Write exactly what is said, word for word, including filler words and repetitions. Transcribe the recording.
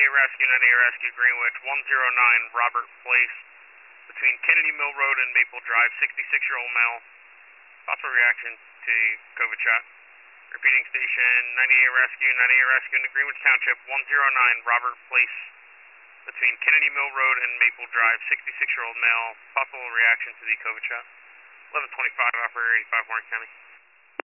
ninety-eight Rescue, ninety-eight Rescue, Greenwich, one oh nine Robert Place, between Kennedy Mill Road and Maple Drive, sixty-six-year-old male, possible reaction to COVID shot. Repeating station, ninety-eight Rescue, ninety-eight Rescue into Greenwich Township, one oh nine Robert Place, between Kennedy Mill Road and Maple Drive, sixty-six-year-old male, possible reaction to the COVID shot. eleven twenty-five, operator eighty-five, Warren County.